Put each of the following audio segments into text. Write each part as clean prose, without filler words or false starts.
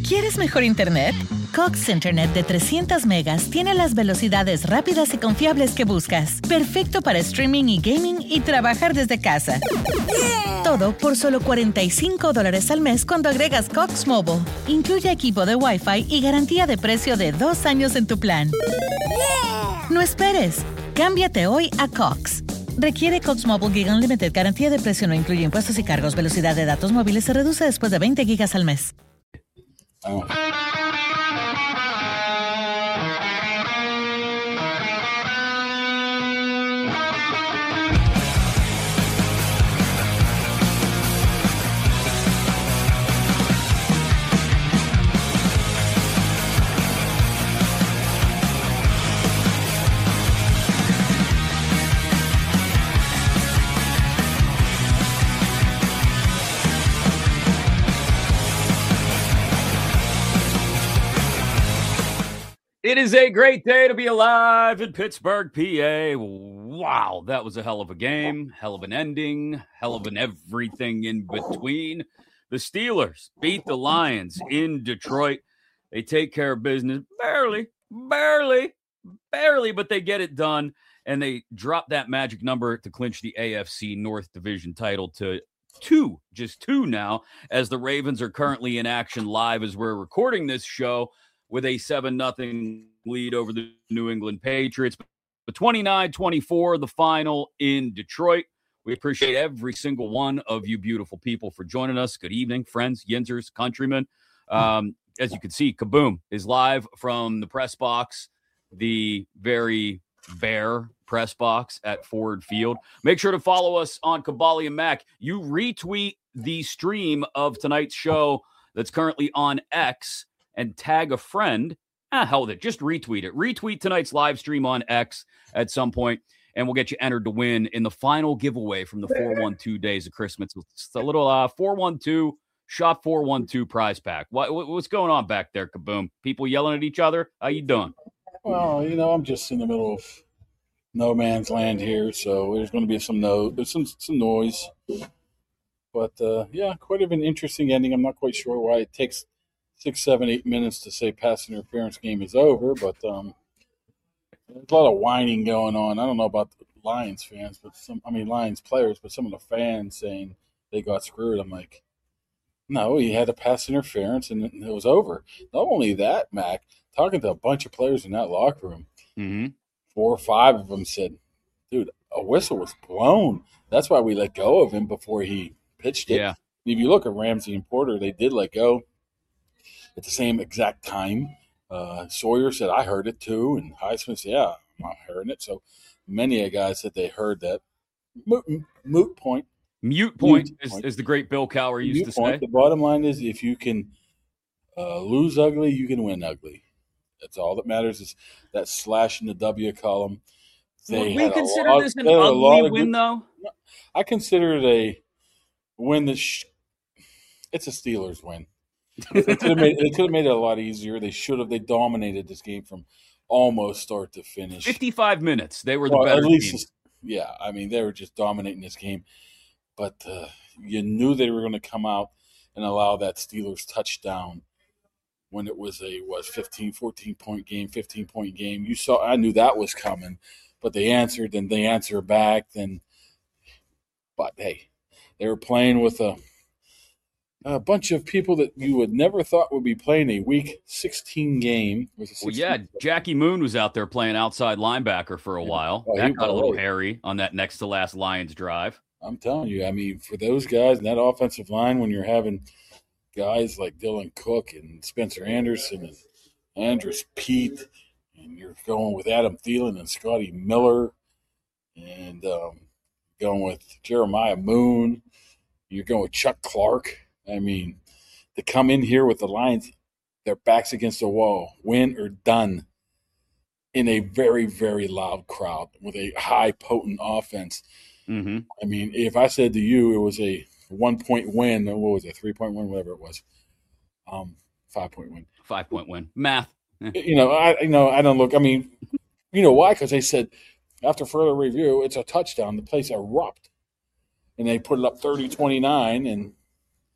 ¿Quieres mejor internet? Cox Internet de 300 megas tiene las velocidades rápidas y confiables que buscas. Perfecto para streaming y gaming y trabajar desde casa. Todo por solo $45 al mes cuando agregas Cox Mobile. Incluye equipo de Wi-Fi y garantía de precio de 2 años en tu plan. No esperes. Cámbiate hoy a Cox. Requiere Cox Mobile Gig Unlimited. Garantía de precio no incluye impuestos y cargos. Velocidad de datos móviles se reduce después de 20 gigas al mes. Oh. It is a great day to be alive in Pittsburgh, PA. Wow, that was a hell of a game, hell of an ending, hell of an everything in between. The Steelers beat the Lions in Detroit. They take care of business barely, but they get it done, and they drop that magic number to clinch the AFC North Division title to just two now, as the Ravens are currently in action live as we're recording this show, with a 7-0 lead over the New England Patriots. The 29-24, the final in Detroit. We appreciate every single one of you beautiful people for joining us. Good evening, friends, Yinzers, countrymen. As you can see, Kaboom is live from the press box, the very bare press box at Ford Field. Make sure to follow us on Kabali and Mac. You retweet the stream of tonight's show that's currently on X and tag a friend. Hell with it. Just retweet it. Retweet tonight's live stream on X at some point, and we'll get you entered to win in the final giveaway from the 412 Days of Christmas. It's a little 412 Shop 412 prize pack. What's going on back there, Kaboom? People yelling at each other? How you doing? Well, I'm just in the middle of no man's land here, so there's going to be some noise. But, quite of an interesting ending. I'm not quite sure why it takes 6, 7, 8 minutes to say pass interference game is over, but there's a lot of whining going on. I don't know about the Lions fans, Lions players, but some of the fans saying they got screwed. I'm like, no, he had a pass interference and it was over. Not only that, Mac, talking to a bunch of players in that locker room, 4 or 5 of them said, dude, a whistle was blown. That's why we let go of him before he pitched it. Yeah. If you look at Ramsey and Porter, they did let go at the same exact time. Sawyer said, I heard it too. And Highsmith said, yeah, I'm not hearing it. So many a guys said they heard that. Moot point. Mute point is the great Bill Cowher used to say. The bottom line is if you can lose ugly, you can win ugly. That's all that matters is that slash in the W column. Would we consider this an ugly win, though? I consider it a win it's a Steelers win. They could have made it a lot easier. They should have. They dominated this game from almost start to finish. 55 minutes. They were the better team. Yeah, they were just dominating this game. But you knew they were going to come out and allow that Steelers touchdown when it was a 14-point game. I knew that was coming, but they answered and they answer back. But hey, they were playing with a bunch of people that you would never thought would be playing a Week 16 game. Jackie Moon was out there playing outside linebacker for a while. That got a little hairy on that next to last Lions drive. I'm telling you, for those guys in that offensive line, when you're having guys like Dylan Cook and Spencer Anderson and Andrus Peat, and you're going with Adam Thielen and Scotty Miller, and going with Jeremiah Moon, you're going with Chuck Clark. To come in here with the Lions, their backs against the wall, win or done, in a very, very loud crowd with a high, potent offense. Mm-hmm. If I said to you it was a 1-point win, what was it, 3-point win, whatever it was, 5-point win. 5-point win. Math. I don't look. You know why? Because they said after further review, it's a touchdown. The place erupt, and they put it up 30-29, and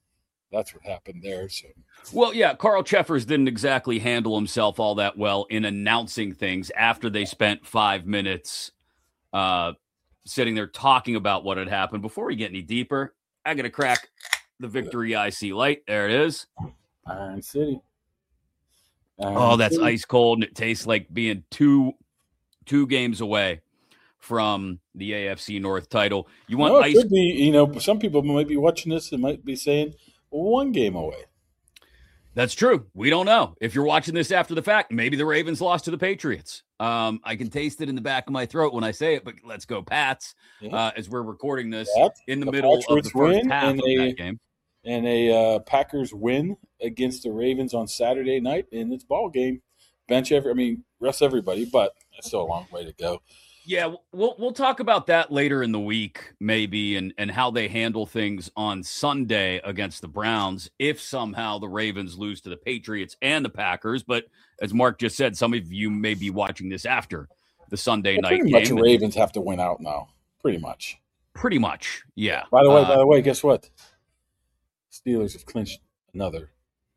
That's what happened there. So, well, yeah, Carl Cheffers didn't exactly handle himself all that well in announcing things after they spent 5 minutes sitting there talking about what had happened. Before we get any deeper, I got to crack the Victory IC Light. There it is. Iron City. That's ice cold, and it tastes like being two games away from the AFC North title. You want it ice? Could be, some people might be watching this and might be saying 1 game away. That's true. We don't know. If you're watching this after the fact, maybe the Ravens lost to the Patriots. I can taste it in the back of my throat when I say it, but let's go Pats as we're recording this in the middle of the first half of that game. And a Packers win against the Ravens on Saturday night in its ball game. Rest everybody, but it's still a long way to go. Yeah, we'll talk about that later in the week, maybe, and how they handle things on Sunday against the Browns if somehow the Ravens lose to the Patriots and the Packers. But as Mark just said, some of you may be watching this after the Sunday night game. Pretty much the Ravens have to win out now. Pretty much, yeah. By the way, guess what? Steelers have clinched another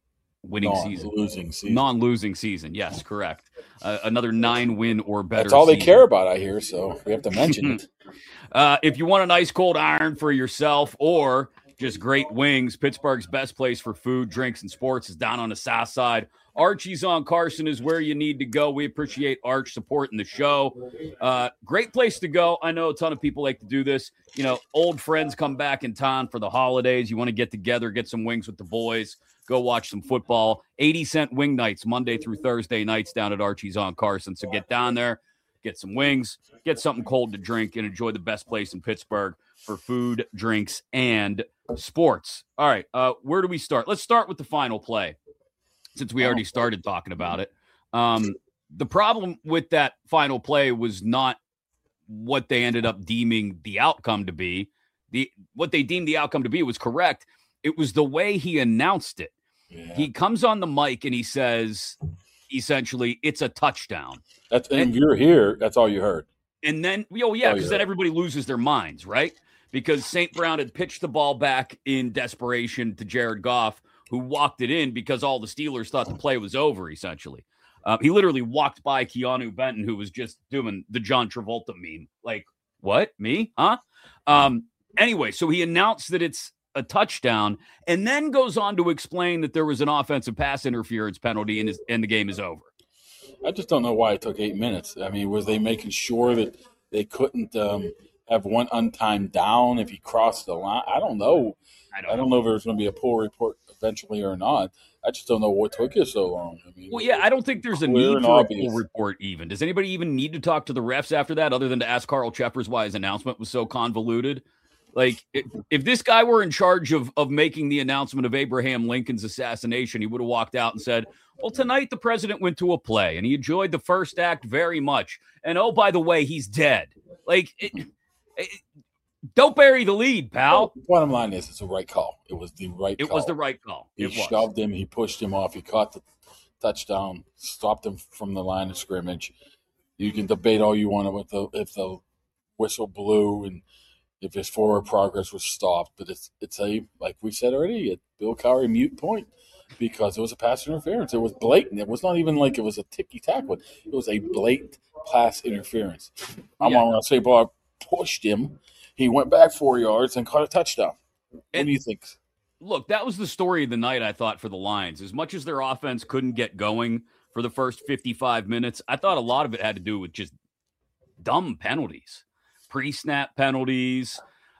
non-losing season. Yes, correct. Another 9-win or better. That's all they care about, I hear. So we have to mention it. If you want an ice cold iron for yourself or just great wings, Pittsburgh's best place for food, drinks, and sports is down on the south side. Archie's on Carson is where you need to go. We appreciate Arch supporting the show. Great place to go. I know a ton of people like to do this. Old friends come back in town for the holidays. You want to get together, get some wings with the boys, go watch some football. 80-cent wing nights, Monday through Thursday nights down at Archie's on Carson. So get down there, get some wings, get something cold to drink, and enjoy the best place in Pittsburgh for food, drinks, and sports. All right, where do we start? Let's start with the final play, since we already started talking about it. The problem with that final play was not what they ended up deeming the outcome to be. What they deemed the outcome to be was correct. It was the way he announced it. Yeah. He comes on the mic and he says, essentially, it's a touchdown. And you're here, that's all you heard. And then, because then everybody loses their minds, right? Because St. Brown had pitched the ball back in desperation to Jared Goff, who walked it in because all the Steelers thought the play was over, essentially. He literally walked by Keanu Benton, who was just doing the John Travolta meme. Like, what? Me? Huh? Anyway, so he announced that it's a touchdown and then goes on to explain that there was an offensive pass interference penalty and the game is over. I just don't know why it took 8 minutes. Was they making sure that they couldn't have one untimed down if he crossed the line? I don't know. I don't know if there's going to be a pull report eventually or not. I just don't know what took you so long. I don't think there's a need for a pull report even. Does anybody even need to talk to the refs after that other than to ask Carl Cheffers why his announcement was so convoluted? Like, if this guy were in charge of making the announcement of Abraham Lincoln's assassination, he would have walked out and said, well, tonight the president went to a play and he enjoyed the first act very much. And, oh, by the way, he's dead. Like, don't bury the lead, pal. Bottom line is, it's the right call. It was the right call. It was the right call. He shoved him. He pushed him off. He caught the touchdown, stopped him from the line of scrimmage. You can debate all you want with if the whistle blew and if his forward progress was stopped. But it's a, like we said already, a Bill Cowher mute point because it was a pass interference. It was blatant. It was not even like it was a ticky-tack one. It was a blatant pass interference. I'm going to say, Bob pushed him. He went back 4 yards and caught a touchdown. What do you think? Look, that was the story of the night, I thought, for the Lions. As much as their offense couldn't get going for the first 55 minutes, I thought a lot of it had to do with just dumb penalties. Pre-snap penalties,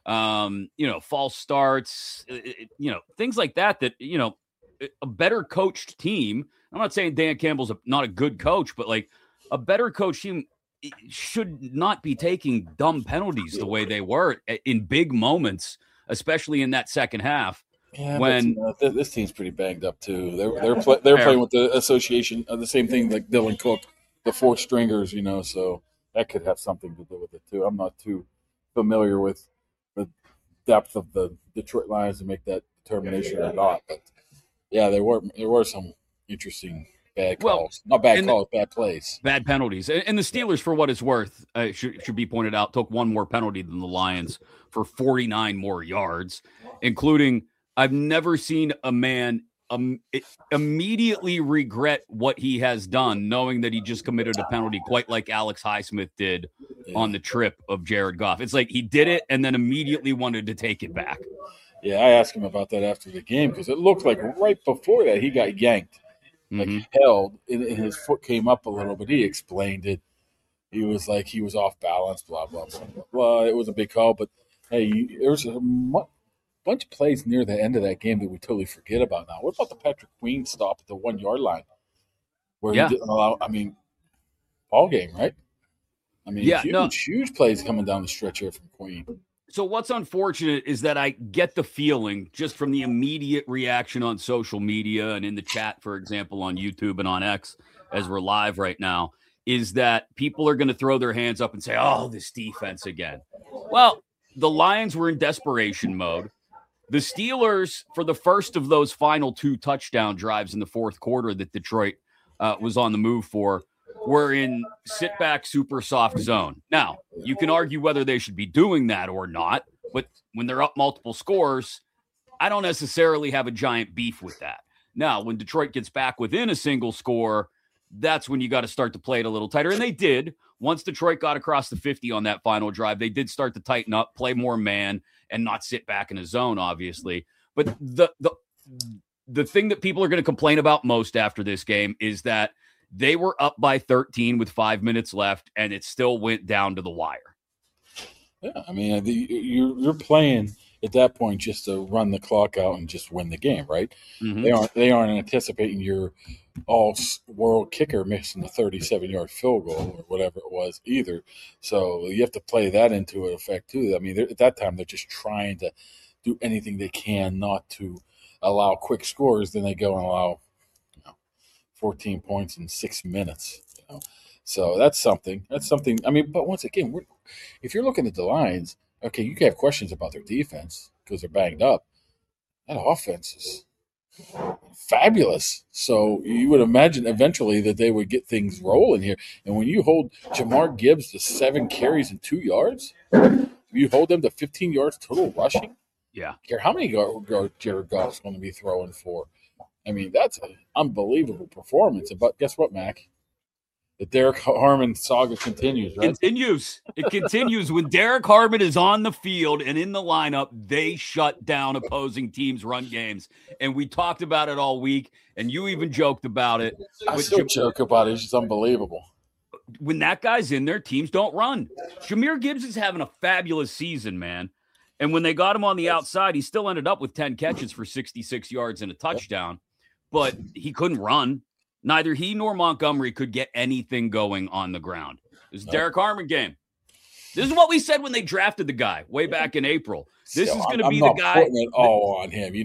false starts, things like that, a better coached team. I'm not saying Dan Campbell's not a good coach, but like a better coach team should not be taking dumb penalties the way they were in big moments, especially in that second half. Yeah, when this team's pretty banged up too. They're playing with the association of the same thing like Dylan Cook, the four stringers, so that could have something to do with it too. I'm not too familiar with the depth of the Detroit Lions to make that determination or not, but yeah, there were some interesting bad calls. Not bad calls, bad plays. Bad penalties. And the Steelers, for what it's worth, should be pointed out, took one more penalty than the Lions for 49 more yards, including I've never seen a man immediately regret what he has done, knowing that he just committed a penalty, quite like Alex Highsmith did on the trip of Jared Goff. It's like he did it and then immediately wanted to take it back. Yeah, I asked him about that after the game because it looked like right before that he got yanked, held, and his foot came up a little, but he explained it. He was like he was off balance, blah, blah, blah, blah. Well, it was a big call, but, hey, there was a bunch of plays near the end of that game that we totally forget about now. What about the Patrick Queen stop at the 1 yard line where he didn't allow, ball game, right? Huge plays coming down the stretch here from Queen. So what's unfortunate is that I get the feeling just from the immediate reaction on social media and in the chat, for example, on YouTube and on X, as we're live right now, is that people are going to throw their hands up and say, oh, this defense again. Well, the Lions were in desperation mode. The Steelers, for the first of those final 2 touchdown drives in the fourth quarter that Detroit was on the move for, were in sit-back, super soft zone. Now, you can argue whether they should be doing that or not, but when they're up multiple scores, I don't necessarily have a giant beef with that. Now, when Detroit gets back within a single score, that's when you got to start to play it a little tighter. And they did. Once Detroit got across the 50 on that final drive, they did start to tighten up, play more man, and not sit back in a zone, obviously. But the thing that people are going to complain about most after this game is that they were up by 13 with 5 minutes left, and it still went down to the wire. Yeah, you're playing at that point just to run the clock out and just win the game, right? Mm-hmm. They aren't anticipating your all-world kicker missing the 37-yard field goal or whatever it was either. So you have to play that into effect too. At that time they're just trying to do anything they can not to allow quick scores. Then they go and allow 14 points in 6 minutes. So that's something. But once again, if you're looking at the Lions, okay, you can have questions about their defense because they're banged up. That offense is fabulous. So you would imagine eventually that they would get things rolling here. And when you hold Jahmyr Gibbs to 7 carries and 2 yards, you hold them to 15 yards total rushing. Yeah. I care how many Jared Goff's going to be throwing for. That's an unbelievable performance. But guess what, Mac? The Derek Harmon saga continues, right? It continues. When Derek Harmon is on the field and in the lineup, they shut down opposing teams' run games. And we talked about it all week, and you even joked about it. I still joke about it. It's just unbelievable. When that guy's in there, teams don't run. Jahmyr Gibbs is having a fabulous season, man. And when they got him on the outside, he still ended up with 10 catches for 66 yards and a touchdown. But he couldn't run. Neither he nor Montgomery could get anything going on the ground. It was a Derek Harmon game. This is what we said when they drafted the guy way back in April. This is going to be the guy. I'm not putting it all on him.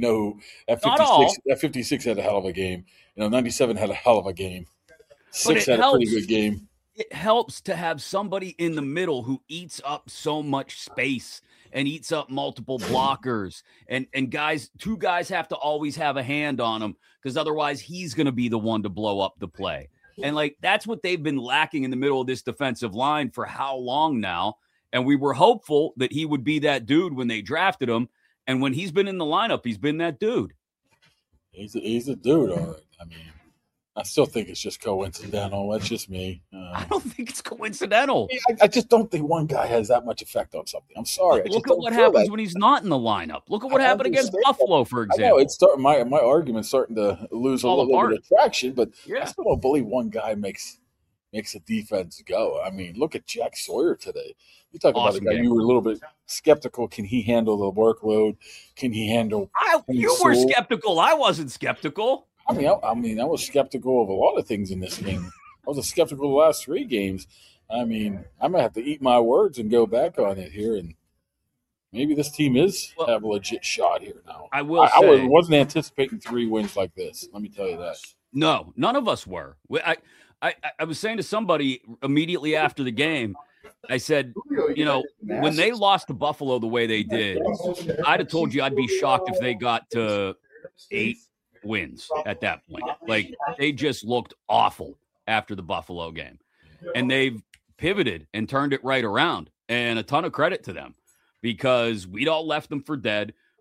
That 56 had a hell of a game. 97 had a hell of a game. 6 had a pretty good game. It helps to have somebody in the middle who eats up so much space and eats up multiple blockers. And guys, 2 guys have to always have a hand on him because otherwise he's going to be the one to blow up the play. And that's what they've been lacking in the middle of this defensive line for how long now? And we were hopeful that he would be that dude when they drafted him. And when he's been in the lineup, he's been that dude. He's a dude, all right. I still think it's just coincidental. That's just me. I don't think it's coincidental. I just don't think one guy has that much effect on something. I'm sorry. Look at what happens when he's not in the lineup. Look at what happened against Buffalo, for example. I know it's starting. My argument's starting to lose a little bit of traction, but I still don't believe one guy makes a defense go. Look at Jack Sawyer today. You talk about a guy you were a little bit skeptical. Can he handle the workload? Can he handle? You were skeptical. I wasn't skeptical. I was skeptical of a lot of things in this game. I was skeptical of the last 3 games. I might have to eat my words and go back on it here, and maybe this team have a legit shot here now. I wasn't anticipating 3 wins like this. Let me tell you that. No, none of us were. I was saying to somebody immediately after the game, I said, when they lost to Buffalo the way they did, I'd have told you I'd be shocked if they got to 8 wins at that point. They just looked awful after the Buffalo game, and they've pivoted and turned it right around, and a ton of credit to them because we'd all left them for dead.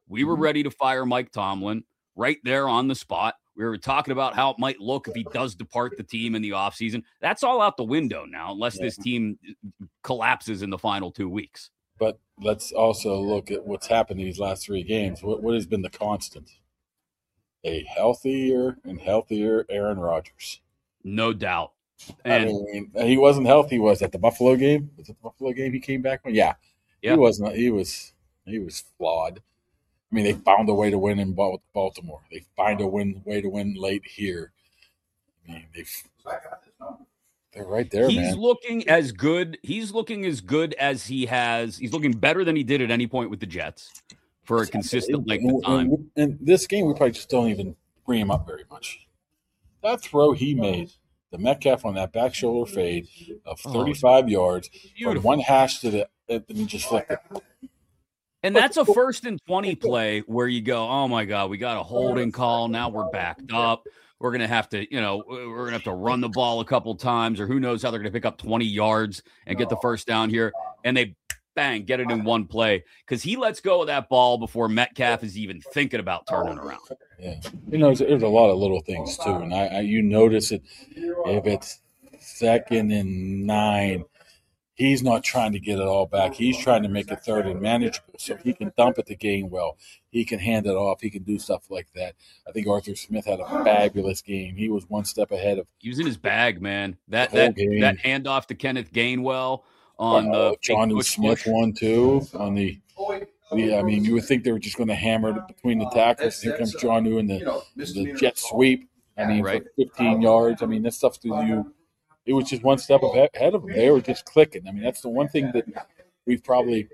We were ready to fire Mike Tomlin right there on the spot. We were talking about how it might look if he does depart the team in the offseason. That's all out the window now, unless this team collapses in the final 2 weeks. But let's also look at what's happened these last 3 games. What has been the constant? A healthier and healthier Aaron Rodgers. No doubt. And I mean, he wasn't healthy. Was at the Buffalo game? Was it the Buffalo game he came back from? Yeah. He wasn't. He was flawed. I mean, they found a way to win in Baltimore. They find a way to win late here. I mean, they're right there, man. He's looking as good. He's looking as good as he has. He's looking better than he did at any point with the Jets for a consistent length of time. In this game, we probably just don't even bring him up very much. That throw he made, the Metcalf on that back shoulder fade of 35 yards, from one hash to the – and he just flicked it. And that's a 1st and 20 play where you go, oh, my God, we got a holding call. Now we're backed up. We're going to have to, run the ball a couple times, or who knows how they're going to pick up 20 yards and get the first down here. And they, bang, get it in one play because he lets go of that ball before Metcalf is even thinking about turning around. Yeah. There's a lot of little things, too. And you notice it if it's 2nd and 9. He's not trying to get it all back. He's trying to make it 3rd and manageable so he can dump it to Gainwell. He can hand it off. He can do stuff like that. I think Arthur Smith had a fabulous game. He was one step ahead of. He was in his bag, man. That handoff to Kenneth Gainwell on the Jonnu Smith one too on the. I mean, you would think they were just going to hammer it between the tackles. Here comes Jonnu and the jet sweep. I mean, for 15 yards. I mean, that stuff to you. It was just one step ahead of them. They were just clicking. I mean, that's the one thing that we've probably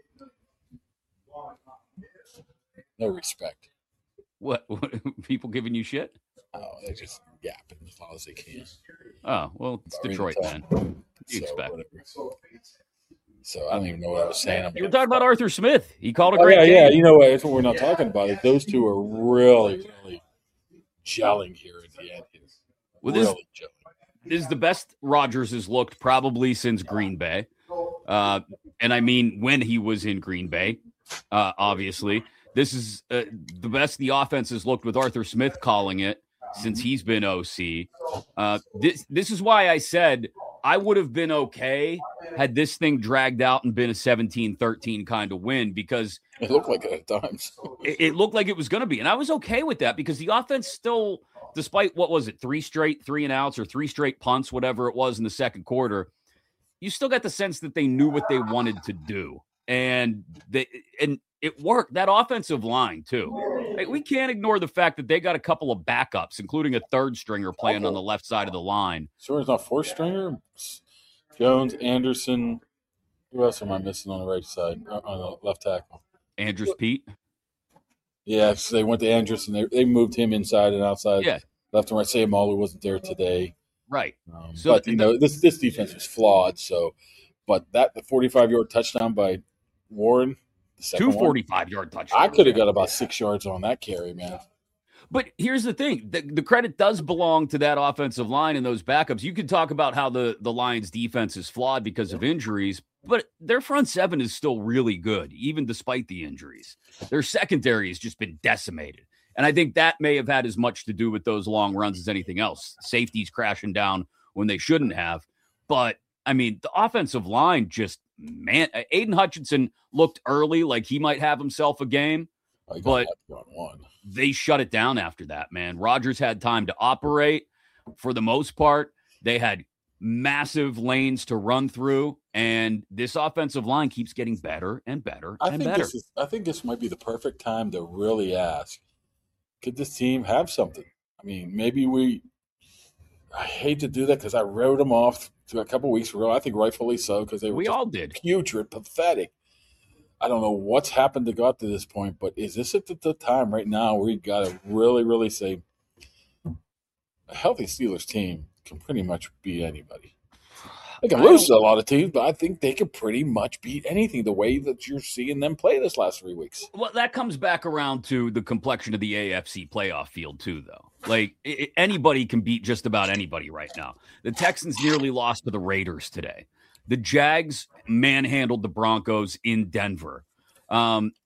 no respect. What people giving you shit? Oh, they're just yapping as loud as they can. Oh, well, it's Detroit, man. You expect. Whatever. So I don't even know what I was saying. You were talking about Arthur Smith. He called a great game. Yeah. You know what? That's what we're not talking about. Those two are really, really gelling here at the end. Really gelling. This is the best Rodgers has looked probably since Green Bay. And I mean, when he was in Green Bay, obviously. This is the best the offense has looked with Arthur Smith calling it since he's been OC. This is why I said I would have been okay had this thing dragged out and been a 17-13 kind of win because it looked like it at times. It looked like it was going to be. And I was okay with that because the offense still – despite what was it, 3 straight 3-and-outs or 3 straight punts, whatever it was in the second quarter, you still got the sense that they knew what they wanted to do. And it worked. That offensive line, too. We can't ignore the fact that they got a couple of backups, including a 3rd stringer playing on the left side of the line. Sure, it's not 4th stringer? Jones, Anderson. Who else am I missing on the right side, on the left tackle? Andrews Pete. Yeah, so they went to Andrews and they moved him inside and outside, left and right. Sam Allu wasn't there today, right? But this defense was flawed. So, but the 45-yard touchdown by Warren, the 2 45-yard touchdowns. I could have got about 6 yards on that carry, man. But here's the thing: the credit does belong to that offensive line and those backups. You can talk about how the Lions' defense is flawed because of injuries, but their front seven is still really good, even despite the injuries. Their secondary has just been decimated. And I think that may have had as much to do with those long runs as anything else. Safeties crashing down when they shouldn't have. But, I mean, the offensive line just, man, Aiden Hutchinson looked early like he might have himself a game. But they shut it down after that, man. Rodgers had time to operate for the most part. They had massive lanes to run through, and this offensive line keeps getting better and better and better. I think this might be the perfect time to really ask, could this team have something? I mean, maybe I hate to do that because I wrote them off a couple weeks ago. I think rightfully so because we all did. Putrid, pathetic. I don't know what's happened to got to this point, but is this at the time right now where you got to really, really say a healthy Steelers team can pretty much beat anybody? They can lose to a lot of teams, but I think they can pretty much beat anything the way that you're seeing them play this last 3 weeks. Well, that comes back around to the complexion of the AFC playoff field too, though. Like, anybody can beat just about anybody right now. The Texans nearly lost to the Raiders today. The Jags manhandled the Broncos in Denver.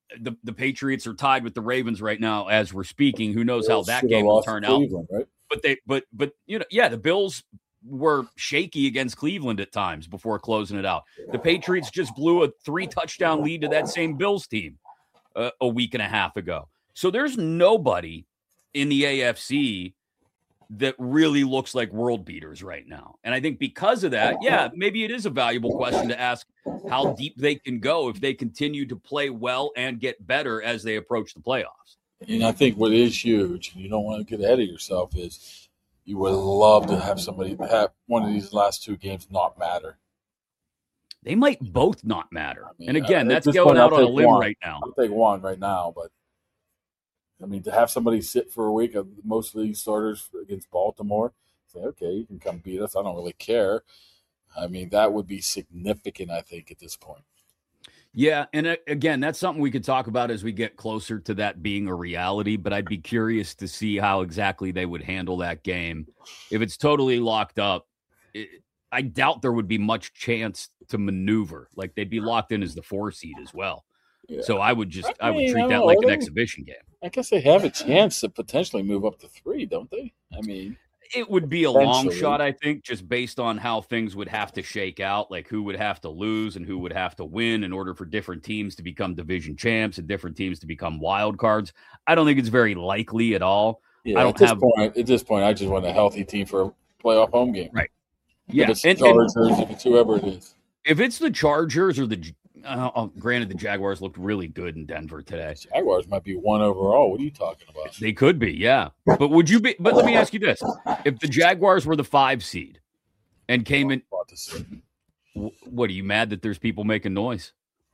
the Patriots are tied with the Ravens right now as we're speaking. Who knows how that game will turn out? Right? But the Bills were shaky against Cleveland at times before closing it out. The Patriots just blew a 3-touchdown lead to that same Bills team a week and a half ago. So there's nobody in the AFC that really looks like world beaters right now. And I think because of that, maybe it is a valuable question to ask how deep they can go if they continue to play well and get better as they approach the playoffs. And I think what is huge, and you don't want to get ahead of yourself, is you would love to have somebody have one of these last 2 games not matter. They might both not matter. I mean, and again, that's going out on a limb right now. I'll take one right now, but I mean, to have somebody sit for a week of most of these starters against Baltimore, say, okay, you can come beat us. I don't really care. I mean, that would be significant, I think, at this point. Yeah, and again, that's something we could talk about as we get closer to that being a reality, but I'd be curious to see how exactly they would handle that game. If it's totally locked up, I doubt there would be much chance to maneuver. Like, they'd be locked in as the 4 seed as well. Yeah. So I would treat that like an exhibition game. I guess they have a chance to potentially move up to 3, don't they? I mean, it would be a long shot, I think, just based on how things would have to shake out, like who would have to lose and who would have to win in order for different teams to become division champs and different teams to become wild cards. I don't think it's very likely at all. Yeah, at this point, I just want a healthy team for a playoff home game. Right. Yeah. If it's the Chargers, if it's whoever it is. If it's the Chargers or granted, the Jaguars looked really good in Denver today. Jaguars might be 1 overall. What are you talking about? They could be, yeah. But would you be? But let me ask you this: if the Jaguars were the 5 seed and came in, what are you mad that there's people making noise?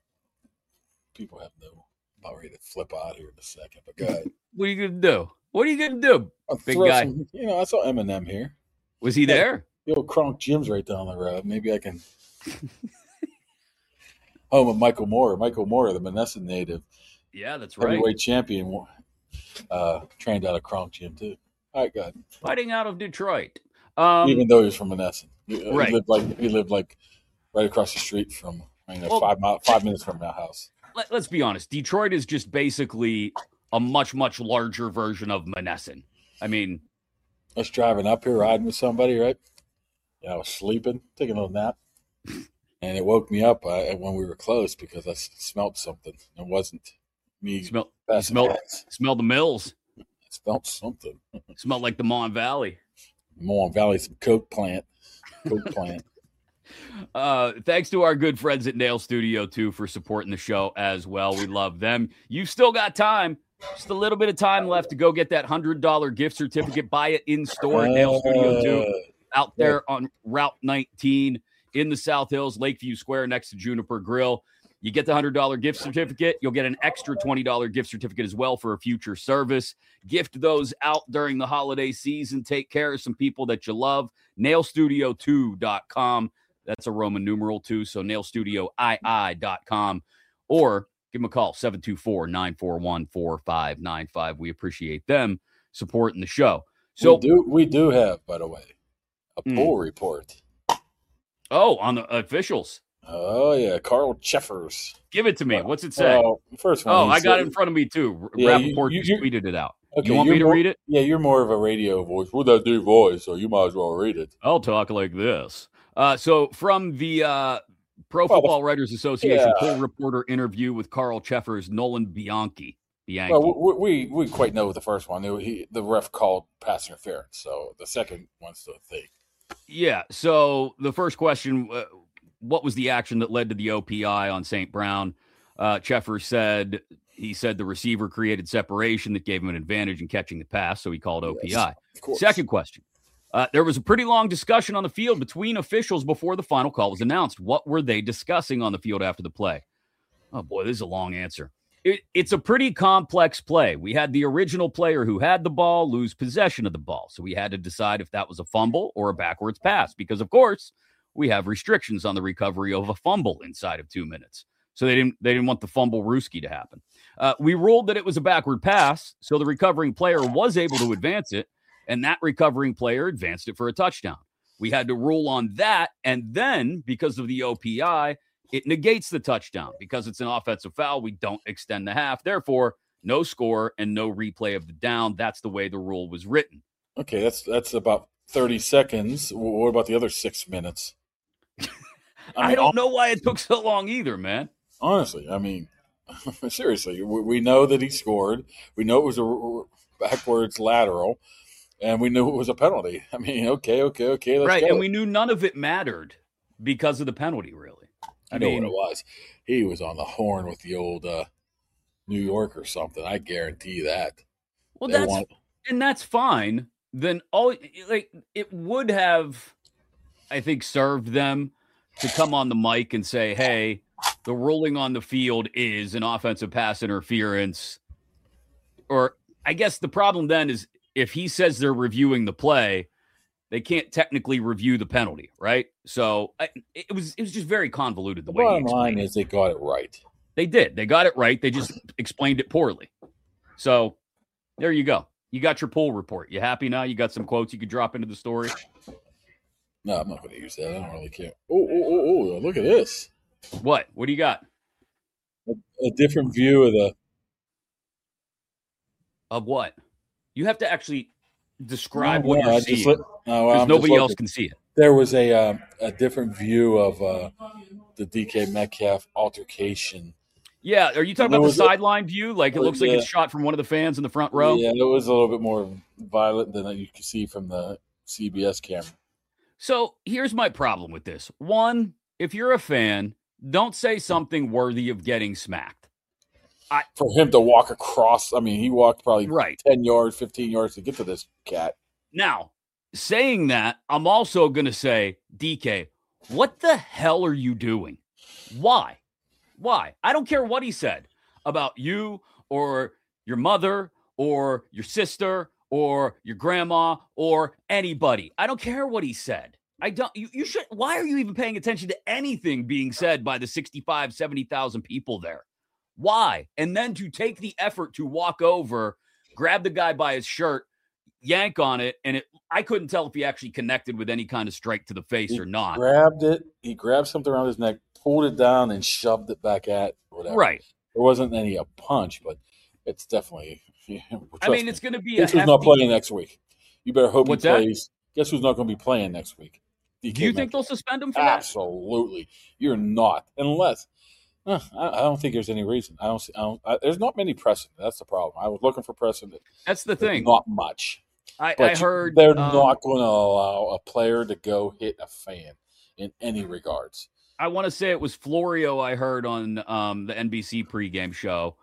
People have about ready to flip out here in a second. But go ahead. What are you gonna do? What are you gonna do, big guy? I saw Eminem here. Was he there? The old Kronk Gym's right down the road. Maybe I can. Home of Michael Moore, the Menneson native. Yeah, that's right. Heavyweight champion, trained out of Kronk Gym too. All right, go ahead. Fighting out of Detroit. Even though he's from Menneson. Right. He lived right across the street from 5 minutes from my house. Let's be honest. Detroit is just basically a much, much larger version of Menneson. I mean, I was driving up here, riding with somebody, right? Yeah, I was sleeping, taking a little nap. And it woke me up when we were close because I smelled something. It wasn't me. Smelled the mills. I smelled something. Smelled like the Mon Valley. Mon Valley, some coke plant. Thanks to our good friends at Nail Studio, too, for supporting the show as well. We love them. You've still got time. Just a little bit of time left to go get that $100 gift certificate. Buy it in store at Nail Studio 2 out there on Route 19. In the South Hills, Lakeview Square, next to Juniper Grill. You get the $100 gift certificate. You'll get an extra $20 gift certificate as well for a future service. Gift those out during the holiday season. Take care of some people that you love. Nailstudio2.com. That's a Roman numeral 2, so nailstudioi.com. Or give them a call, 724-941-4595. We appreciate them supporting the show. So we do have, by the way, a poll report. Oh, on the officials. Oh, yeah. Carl Cheffers. Give it to me. What's it say? First one. Oh, I got it in front of me, too. Rappaport just tweeted it out. Okay, you want me to read it? Yeah, you're more of a radio voice. Well, that do voice, so you might as well read it. I'll talk like this. So from the Pro Football Writers Association poll reporter interview with Carl Cheffers, Nolan Bianchi. Well, we quite know the first one. The ref called pass interference, so the second one's the thing. Yeah, so the first question, what was the action that led to the OPI on St. Brown? Cheffers said the receiver created separation that gave him an advantage in catching the pass, so he called OPI. Yes, second question, there was a pretty long discussion on the field between officials before the final call was announced. What were they discussing on the field after the play? Oh, boy, this is a long answer. It's a pretty complex play. We had the original player who had the ball lose possession of the ball. So we had to decide if that was a fumble or a backwards pass because, of course, we have restrictions on the recovery of a fumble inside of 2 minutes. So they didn't want the fumble Ruski to happen. We ruled that it was a backward pass, so the recovering player was able to advance it, and that recovering player advanced it for a touchdown. We had to rule on that, and then, because of the OPI, it negates the touchdown. Because it's an offensive foul, we don't extend the half. Therefore, no score and no replay of the down. That's the way the rule was written. Okay, that's about 30 seconds. What about the other 6 minutes? I don't know why it took so long either, man. Honestly, I mean, seriously, we know that he scored. We know it was a backwards lateral, and we knew it was a penalty. I mean, okay, let's right, go. And we knew none of it mattered because of the penalty, really. I know what it was. He was on the horn with the old New York or something. I guarantee that. Well, that's fine. Then it would have, I think, served them to come on the mic and say, hey, the ruling on the field is an offensive pass interference. Or I guess the problem then is if he says they're reviewing the play, they can't technically review the penalty, right? So it was just very convoluted the way he explained it. The bottom line is they got it right. They did. They got it right. They just explained it poorly. So there you go. You got your poll report. You happy now? You got some quotes you could drop into the story? No, I'm not going to use that. I don't really care. Oh, look at this. What? What do you got? A different view of the... Of what? You have to actually describe what you're seeing. Because nobody else can see it. There was a different view of the DK Metcalf altercation. Yeah, are you talking about the sideline view? Like it looks like it's shot from one of the fans in the front row? Yeah, it was a little bit more violent than you could see from the CBS camera. So here's my problem with this. One, if you're a fan, don't say something worthy of getting smacked. For him to walk across, I mean, he walked probably 10 yards, 15 yards to get to this cat. Now, saying that, I'm also going to say, DK, what the hell are you doing? Why? I don't care what he said about you or your mother or your sister or your grandma or anybody. I don't care what he said. You should. Why are you even paying attention to anything being said by the 65, 70,000 people there? Why? And then to take the effort to walk over, grab the guy by his shirt, yank on it, and I couldn't tell if he actually connected with any kind of strike to the face or not. He grabbed something around his neck, pulled it down, and shoved it back at whatever. Right. There wasn't a punch, but it's definitely. I mean, it's going to be. Guess who's not playing next week? You better hope he plays. That? Guess who's not going to be playing next week? DK Do you think they'll suspend him for that? Absolutely. You're not, unless. I don't think there's any reason. There's not many precedent. That's the problem. I was looking for precedent. That's the thing. Not much. I heard they're not going to allow a player to go hit a fan in any regards. I want to say it was Florio I heard on the NBC pregame show,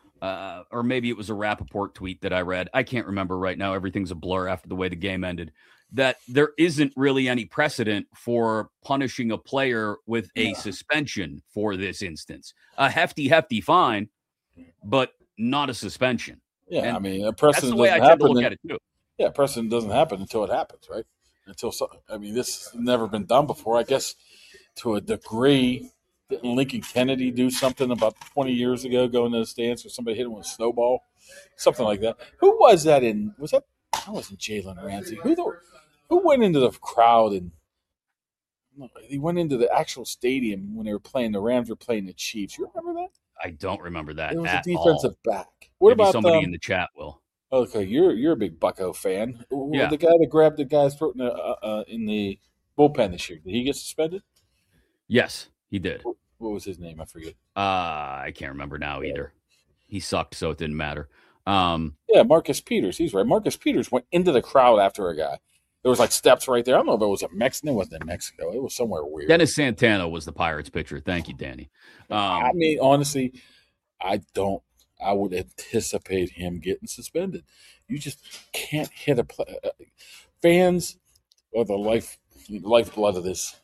or maybe it was a Rappaport tweet that I read. I can't remember right now. Everything's a blur after the way the game ended. That there isn't really any precedent for punishing a player with a suspension for this instance. A hefty fine, but not a suspension. Yeah, and I mean, a precedent. That's the way I tend to look at it too. Yeah, precedent doesn't happen until it happens, right? This has never been done before. I guess to a degree, didn't Lincoln Kennedy do something about 20 years ago, going to the stands, or somebody hit him with a snowball, something like that? Who was that? That wasn't Jalen Ramsey. Who went into the crowd and he went into the actual stadium when they were playing? The Rams were playing the Chiefs. You remember that? I don't remember that. It was a defensive back. What Maybe about somebody in the chat will? Okay, you're a big Bucko fan. Yeah. The guy that grabbed the guy's throat in the bullpen this year, did he get suspended? Yes, he did. What was his name? I forget. I can't remember now either. He sucked, so it didn't matter. Marcus Peters. He's right. Marcus Peters went into the crowd after a guy. There was steps right there. I don't know if it was a Mexican. It wasn't in Mexico. It was somewhere weird. Dennis Santana was the Pirates pitcher. Thank you, Danny. I mean, honestly, I would anticipate him getting suspended. You just can't hit a play. Fans are the lifeblood of this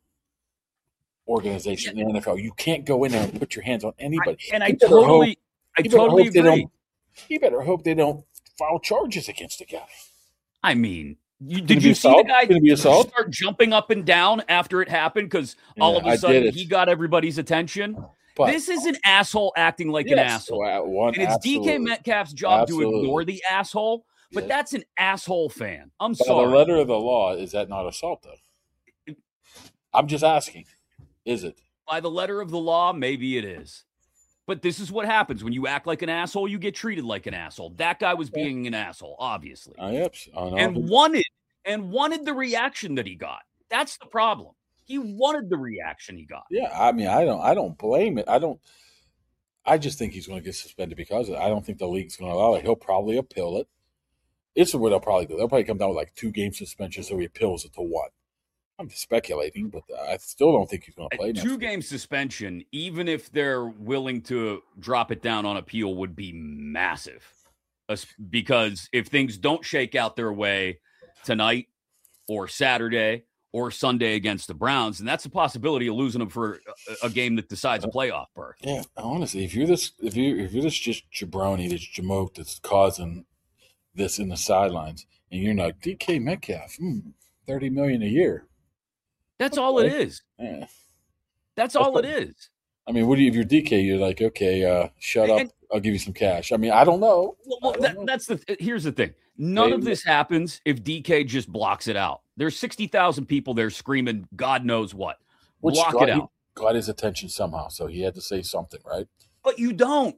organization in the NFL. You can't go in there and put your hands on anybody. I totally agree. You better hope they don't file charges against the guy. I mean, did you see the guy start jumping up and down after it happened? Because all of a sudden he got everybody's attention. But this is an asshole acting like an asshole. And it's DK Metcalf's job to ignore the asshole, but that's an asshole fan. I'm sorry. The letter of the law, is that not assault, though? I'm just asking. Is it? By the letter of the law, maybe it is. But this is what happens. When you act like an asshole, you get treated like an asshole. That guy was being an asshole, obviously. And wanted the reaction that he got. That's the problem. He wanted the reaction he got. Yeah, I mean, I don't blame it. I just think he's going to get suspended because of it. I don't think the league's going to allow it. He'll probably appeal it. It's what they'll probably do. They'll probably come down with like 2-game suspension, so he appeals it to 1. I'm just speculating, but I still don't think he's going to play. 2-game suspension, even if they're willing to drop it down on appeal, would be massive. Because if things don't shake out their way tonight or Saturday or Sunday against the Browns, and that's a possibility of losing them for a game that decides a playoff berth. Yeah, honestly, if you're this just jabroni, this jamoke that's causing this in the sidelines, and you're not DK Metcalf, $30 million a year. That's all it is. Yeah. That's all it is. I mean, if you're DK, you're like, okay, shut up. I'll give you some cash. I mean, I don't know. Here's the thing. None of this happens if DK just blocks it out. There's 60,000 people there screaming God knows what. Block it out. He got his attention somehow, so he had to say something, right? But you don't.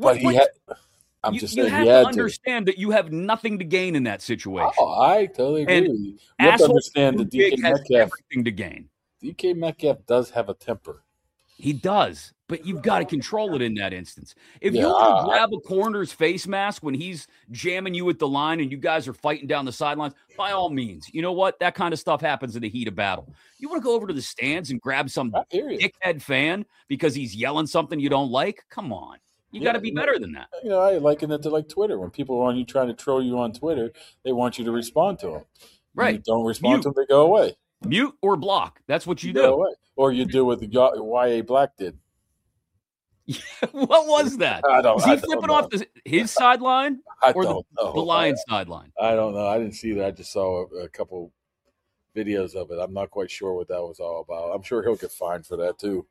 You have to understand that you have nothing to gain in that situation. Oh, I totally agree with you. You have to understand that DK Metcalf has everything to gain. DK Metcalf does have a temper. He does, but you've got to control it in that instance. If you want to grab a corner's face mask when he's jamming you at the line and you guys are fighting down the sidelines, by all means. You know what? That kind of stuff happens in the heat of battle. You want to go over to the stands and grab some dickhead fan because he's yelling something you don't like? Come on. You got to be better than that. You know, I liken it to like Twitter. When people are on you trying to troll you on Twitter, they want you to respond to them. Right. You don't respond to them, they go away. Mute or block. That's what you do. Go away. Or you do what the YA Black did. What was that? Was he flipping off his sideline or the Lions sideline? I don't know. I didn't see that. I just saw a couple videos of it. I'm not quite sure what that was all about. I'm sure he'll get fined for that too.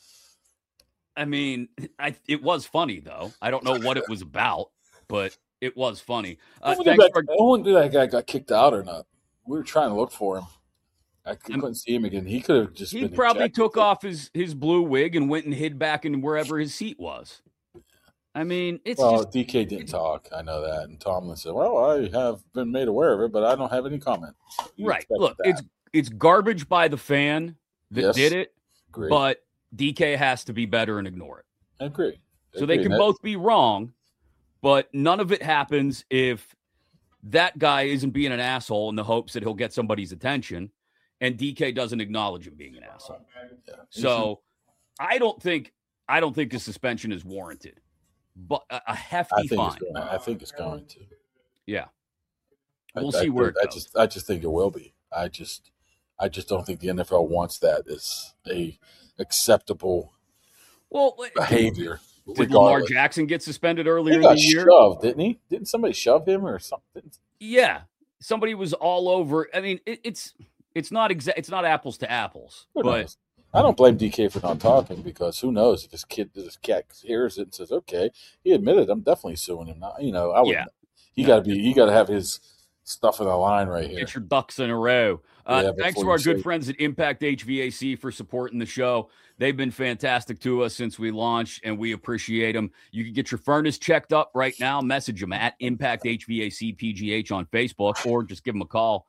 I mean, it was funny, though. I don't know what it was about, but it was funny. I wonder if that guy got kicked out or not. We were trying to look for him. I couldn't see him again. He could have just He probably took off his blue wig and went and hid back in wherever his seat was. I mean, DK didn't talk. I know that. And Tomlin said, well, I have been made aware of it, but I don't have any comment. Right. Look, it's garbage by the fan that did it, but DK has to be better and ignore it. I agree. So they can both be wrong, but none of it happens if that guy isn't being an asshole in the hopes that he'll get somebody's attention, and DK doesn't acknowledge him being an asshole. Yeah. So I don't think a suspension is warranted, but a hefty fine. I think it's going to. Yeah. We'll see where it goes. I just think it will be. I just don't think the NFL wants that as a acceptable behavior. Did Lamar Jackson get suspended earlier in the year? Shoved, didn't he? Didn't somebody shove him or something? Yeah, somebody was all over. I mean, it's not it's not apples to apples. But I don't blame DK for not talking because who knows if this cat hears it and says, "Okay, he admitted. I'm definitely suing him." Now, you know, I would. He got to have his stuff in the line right here. Get your ducks in a row. Thanks to our good friends at Impact HVAC for supporting the show. They've been fantastic to us since we launched, and we appreciate them. You can get your furnace checked up right now. Message them at Impact HVAC PGH on Facebook, or just give them a call,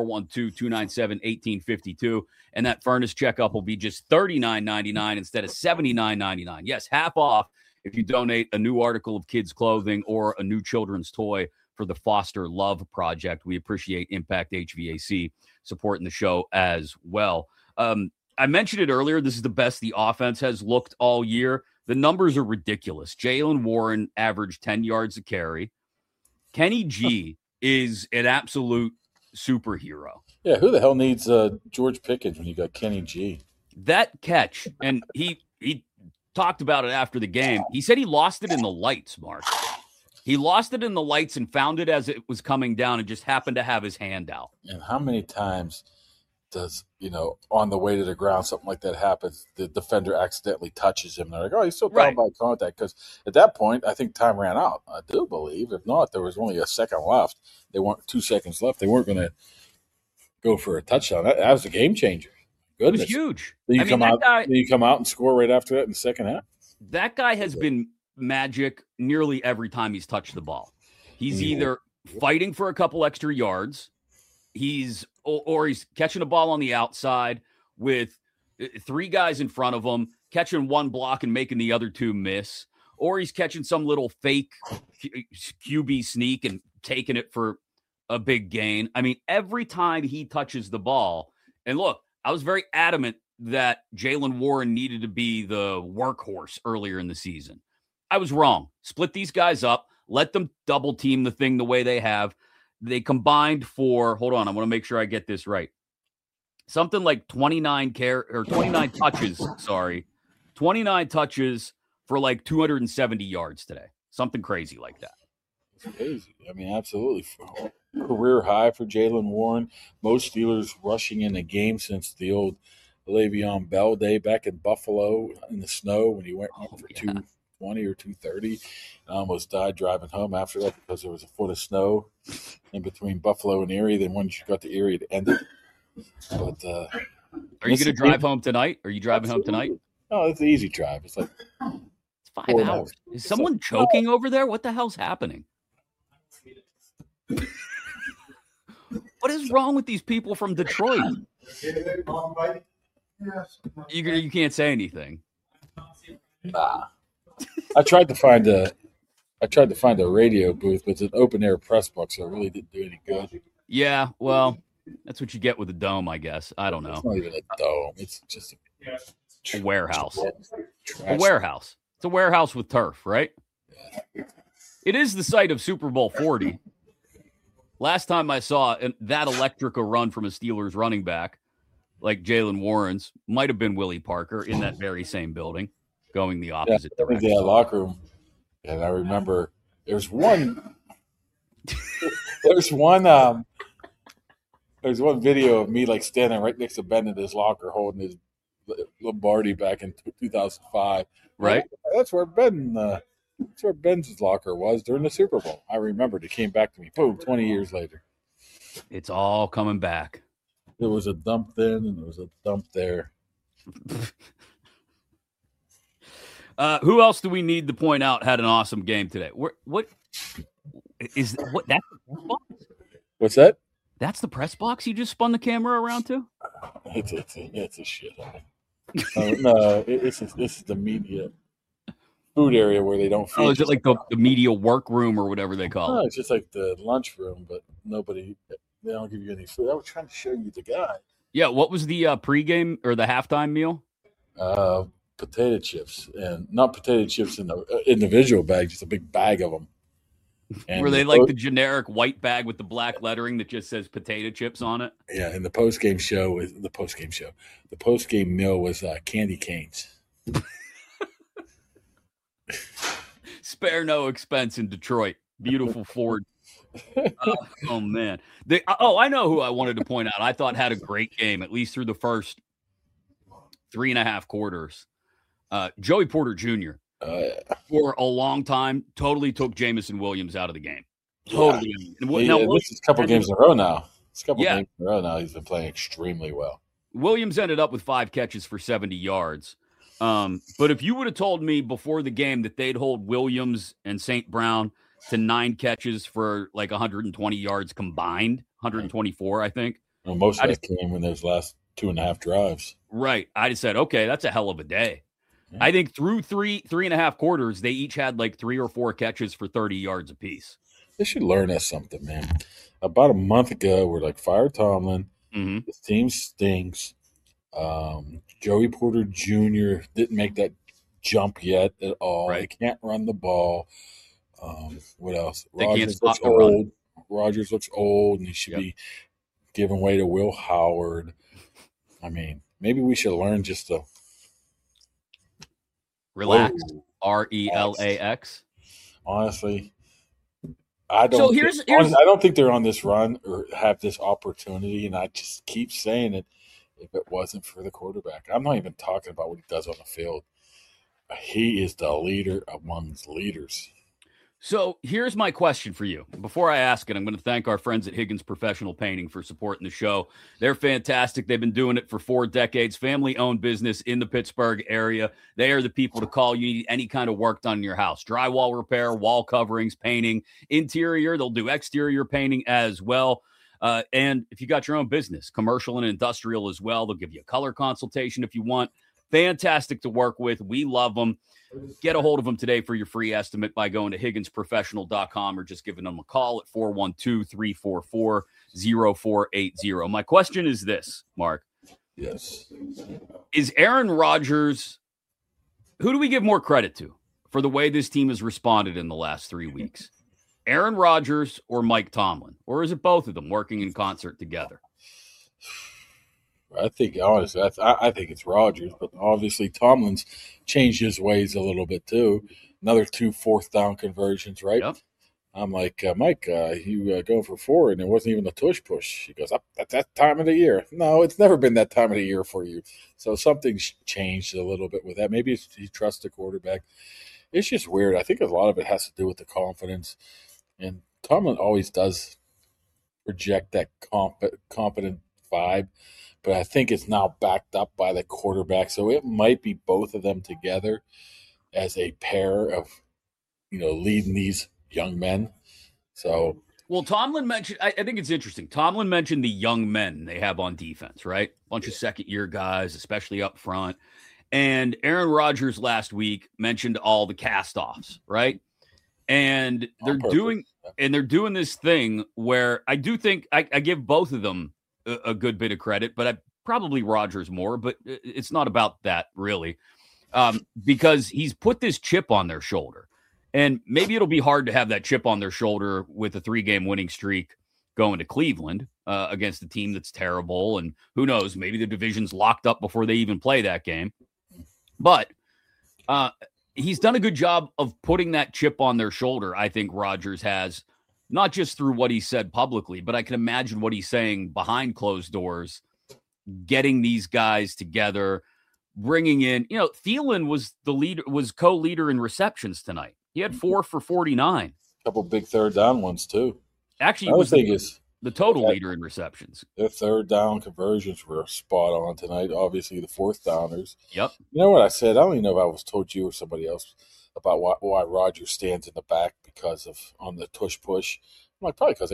412-297-1852. And that furnace checkup will be just $39.99 instead of $79.99. Yes, half off if you donate a new article of kids' clothing or a new children's toy for the Foster Love Project. We appreciate Impact HVAC supporting the show as well. I mentioned it earlier. This is the best the offense has looked all year. The numbers are ridiculous. Jaylen Warren averaged 10 yards a carry. Kenny G is an absolute superhero. Yeah, who the hell needs George Pickens when you got Kenny G? That catch, and he talked about it after the game. He said he lost it in the lights, Mark. He lost it in the lights and found it as it was coming down and just happened to have his hand out. And how many times does, on the way to the ground, something like that happens, the defender accidentally touches him. They're like, oh, he's still down by contact. Because at that point, I think time ran out. I do believe. If not, there was only a second left. 2 seconds left. They weren't going to go for a touchdown. That was a game changer. It was Goodness. huge. Then you I mean, come that out. guy, Then you come out and score right after that in the second half. that guy has been magic nearly every time he's touched the ball. He's either fighting for a couple extra yards, or he's catching a ball on the outside with three guys in front of him, catching one block and making the other two miss, or he's catching some little fake QB sneak and taking it for a big gain. I mean, every time he touches the ball, and look, I was very adamant that Jaylen Warren needed to be the workhorse earlier in the season. I was wrong. Split these guys up, let them double team the thing the way they have. They combined for, hold on, I want to make sure I get this right. Something like 29 touches, 29 touches for like 270 yards today. Something crazy like that. It's crazy. I mean, absolutely. Career high for Jaylen Warren. Most Steelers rushing in a game since the old Le'Veon Bell day back in Buffalo in the snow when he went up for 220 or 230. I almost died driving home after that because there was a foot of snow in between Buffalo and Erie. Then once you got to Erie, it ended. But are you going to drive home tonight? Are you driving home tonight? Oh, it's an easy drive. It's like it's 5 hours. Is someone choking over there? What the hell's happening? What is wrong with these people from Detroit? You can't say anything. Nah. I tried to find a radio booth, but it's an open air press box, so it really didn't do any good. Yeah, well, that's what you get with a dome, I guess. I don't know. It's not even a dome. It's just a warehouse. Trash. A warehouse. It's a warehouse with turf, right? Yeah. It is the site of Super Bowl 40. Last time I saw that electric a run from a Steelers running back, like Jaylen Warren's, might have been Willie Parker in that very same building, going the opposite direction. Yeah, locker room. And I remember there's one video of me like standing right next to Ben in his locker holding his Lombardi back in 2005. Right. That's where Ben's locker was during the Super Bowl. I remembered. It came back to me. Boom, 20 years later. It's all coming back. There was a dump then and there was a dump there. Who else do we need to point out had an awesome game today? That's the press box? What's that? That's the press box you just spun the camera around to? It's a shit. No, this is the media food area where they don't feed. Oh, is it like the media workroom or whatever they call it? No, it's just like the lunchroom, but they don't give you any food. I was trying to show you the guy. Yeah, what was the pregame or the halftime meal? Potato chips, and not potato chips in the individual bag, just a big bag of them. And were they like the generic white bag with the black lettering that just says potato chips on it? Yeah, and the post-game meal was candy canes. Spare no expense in Detroit. Beautiful Ford. Oh man. I know who I wanted to point out. I thought had a great game, at least through the first 3.5 quarters. Joey Porter Jr. For a long time, totally took Jameson Williams out of the game. Totally. Yeah. This is a couple games in a row now. Games in a row now. He's been playing extremely well. Williams ended up with 5 catches for 70 yards. But if you would have told me before the game that they'd hold Williams and St. Brown to 9 catches for like 120 yards combined, 124, I think. Well, most of that came in those last 2.5 drives. Right. I just said, okay, that's a hell of a day. Yeah. I think through 3.5 quarters, they each had like 3 or 4 catches for 30 yards apiece. They should learn us something, man. About a month ago, we're like, fire Tomlin. Mm-hmm. This team stinks. Joey Porter Jr. didn't make that jump yet at all. Right. They can't run the ball. What else? Rogers looks old. Rogers looks old, and he should be given way to Will Howard. I mean, maybe we should learn just to relax. RELAX. Honestly, I don't think they're on this run or have this opportunity, and I just keep saying it. If it wasn't for the quarterback, I'm not even talking about what he does on the field. He is the leader amongst leaders. So here's my question for you. Before I ask it, I'm going to thank our friends at Higgins Professional Painting for supporting the show. They're fantastic. They've been doing it for 4 decades, family-owned business in the Pittsburgh area. They are the people to call. You need any kind of work done in your house. Drywall repair, wall coverings, painting, interior. They'll do exterior painting as well. And if you got your own business, commercial and industrial as well, they'll give you a color consultation if you want. Fantastic to work with. We love them. Get a hold of them today for your free estimate by going to higginsprofessional.com or just giving them a call at 412-344-0480. My question is this, Mark. Yes. Is Aaron Rodgers, who do we give more credit to for the way this team has responded in the last 3 weeks? Aaron Rodgers or Mike Tomlin? Or is it both of them working in concert together? I think, honestly, I think it's Rodgers, but obviously Tomlin's changed his ways a little bit too. Another 2 4th-down conversions, right? Yep. I'm like, Mike, you going for 4, and it wasn't even a tush push. He goes, at that time of the year. No, it's never been that time of the year for you. So something's changed a little bit with that. Maybe he trusts the quarterback. It's just weird. I think a lot of it has to do with the confidence. And Tomlin always does project that competent vibe. But I think it's now backed up by the quarterback. So it might be both of them together as a pair of, leading these young men. So, well, Tomlin mentioned, I think it's interesting. Tomlin mentioned the young men they have on defense, right? A bunch of second-year guys, especially up front. And Aaron Rodgers last week mentioned all the cast-offs, right? And they're doing this thing where I do think I give both of them a good bit of credit, but probably Rodgers more, but it's not about that really, because he's put this chip on their shoulder, and maybe it'll be hard to have that chip on their shoulder with a 3-game winning streak going to Cleveland against a team that's terrible. And who knows, maybe the division's locked up before they even play that game. But he's done a good job of putting that chip on their shoulder. I think Rodgers has, not just through what he said publicly, but I can imagine what he's saying behind closed doors, getting these guys together, bringing in, Thielen was co-leader in receptions tonight. He had 4 for 49. A couple big 3rd-down ones too. Actually, he was the total leader in receptions. Their 3rd-down conversions were spot on tonight. Obviously, the 4th-downers. Yep. You know what I said? I don't even know if I was told you or somebody else about why Rodgers stands in the back on the tush push. I'm like, probably because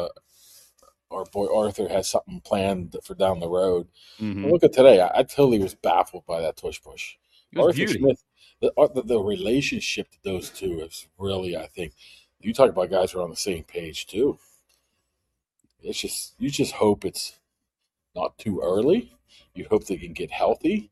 our boy Arthur has something planned for down the road. Mm-hmm. Look at today. I totally was baffled by that tush push. Arthur Smith, the relationship to those two is really, I think, you talk about guys who are on the same page too. It's just, you just hope it's not too early. You hope they can get healthy.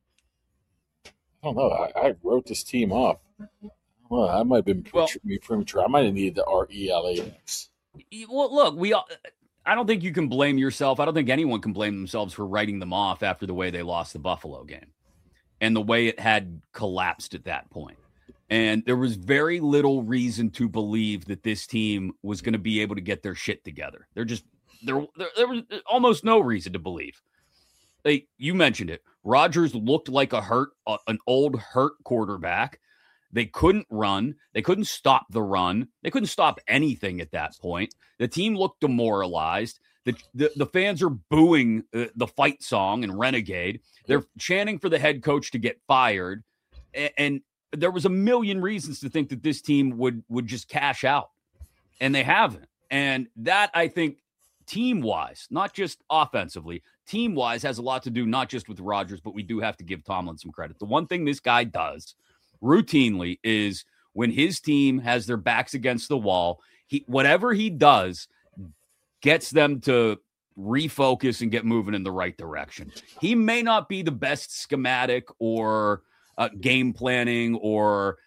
I don't know. I wrote this team off. Well, I might have been premature. I might have needed the RELAX. Well, look, I don't think you can blame yourself. I don't think anyone can blame themselves for writing them off after the way they lost the Buffalo game and the way it had collapsed at that point. And there was very little reason to believe that this team was going to be able to get their shit together. There was almost no reason to believe. You mentioned it. Rodgers looked like an old hurt quarterback. They couldn't run. They couldn't stop the run. They couldn't stop anything at that point. The team looked demoralized. The fans are booing the fight song and Renegade. They're chanting for the head coach to get fired. And there was a million reasons to think that this team would just cash out. And they haven't. And that, I think, team-wise, not just offensively, team-wise has a lot to do not just with Rodgers, but we do have to give Tomlin some credit. The one thing this guy does routinely is when his team has their backs against the wall, whatever he does gets them to refocus and get moving in the right direction. He may not be the best schematic or game planning or,